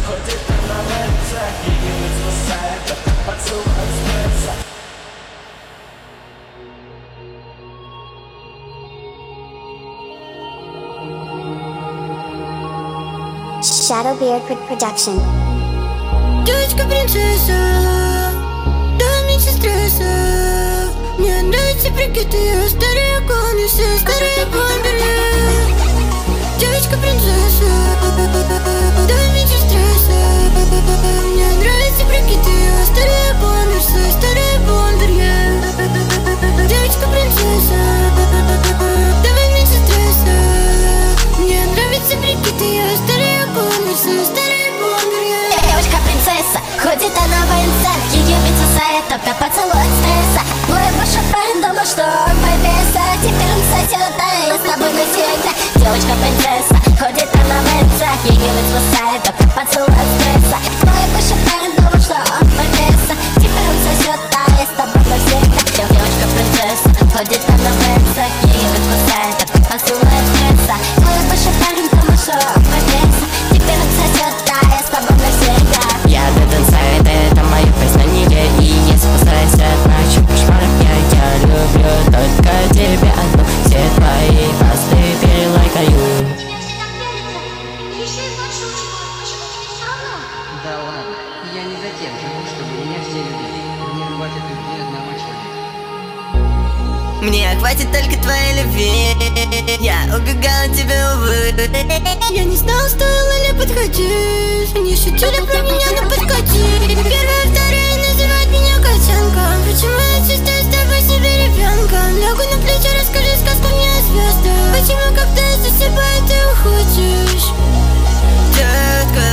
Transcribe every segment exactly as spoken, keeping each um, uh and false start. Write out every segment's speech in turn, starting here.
ходит она в лицах, ее не спасает только поцелуй стресса. Shadowbeard Production. Девочка-принцесса, дай меньше стресса. Мне нравится прикид ее, старые конусы, старые бомберы. Девочка-принцесса, дай меньше стресса. Мне нравится прикид ее, старые конусы, старые бомберы. Девочка-принцесса, давай меньше стресса. Мне нравится прикид ее, старые конусы, старые бомберы. Девочка-принцесса, ходит она в инцах, ее ведь сосает только поцелуй стресса. Мой бывший парень думал, что он повеса, теперь он сосет, а я с тобой навсегда. Девочка-принцесса, ходит она в инцах, ее ведь сосает только поцелуй стресса. Мой бывший парень думал, что он повеса, теперь он сосет, а я с тобой навсегда. Девочка-принцесса, ходит она в инцах, ее ведь сосает только поцелуй стресса. Мой бывший парень думал, что он повеса, теперь он сосет, а я с тобой навсегда. Я Dead Inside, это мое признание. И не спасайся от ночи кошмаров. Я, я люблю только тебя одну. Все твои посты перелайкаю. Да ладно, я не за тем живу, чтобы меня все любили. Мне хватит любви одного человека. Мне хватит только твоей любви. Я убегала от тебя, увы. Я не знала, стоило ли подходить. Они шутили про меня, но подкати. Первая, вторая называют меня котенком. Почему я чувствую с тобой себе ребенком? Лягу на плечи, расскажи сказку мне о звездах. Почему, когда я засыпаю, ты уходишь? Детка,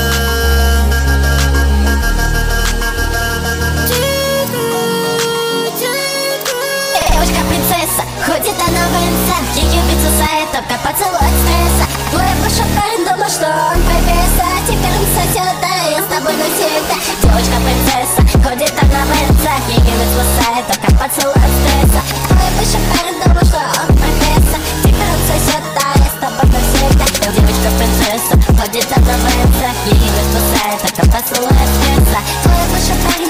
Девочка-принцесса, ходит она в инцах, ее ведь сосает только поцелуй стресса. Твой бывший парень думал, что он повеса, теперь он сосет, а я с тобой навсегда. Девочка-принцесса, ходит она в инцах, ее ведь сосает только поцелуй стресса. Твой бывший парень думал, что он повеса, теперь он сосет, а я с тобой навсегда. Девочка-принцесса, ходит она в инцах, ее ведь сосает только поцелуй стресса. Твой бывший парень